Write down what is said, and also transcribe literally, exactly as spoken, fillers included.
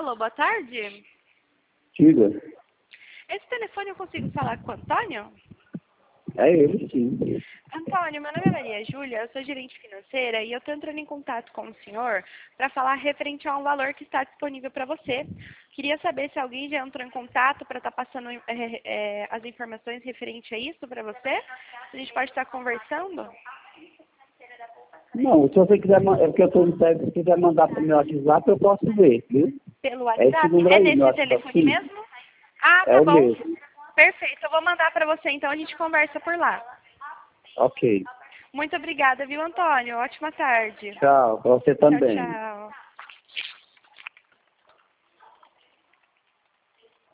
Alô, boa tarde. Diga. Esse telefone eu consigo falar com o Antônio? É ele, sim. Antônio, meu nome é Maria Júlia, eu sou gerente financeira e eu estou entrando em contato com o senhor para falar referente a um valor que está disponível para você. Queria saber se alguém já entrou em contato para estar passando é, é, as informações referente a isso para você. A gente pode estar conversando? Não, se você quiser, ma- é porque eu estou no pé, se quiser mandar para o meu WhatsApp, eu posso ver, viu? Pelo É esse WhatsApp? número É aí, meu nesse WhatsApp, telefone sim. mesmo? Ah, É tá o bom. mesmo. Perfeito, eu vou mandar para você, então a gente conversa por lá. Ok. Muito obrigada, viu, Antônio? Ótima tarde. Tchau, para você Tchau, também. tchau.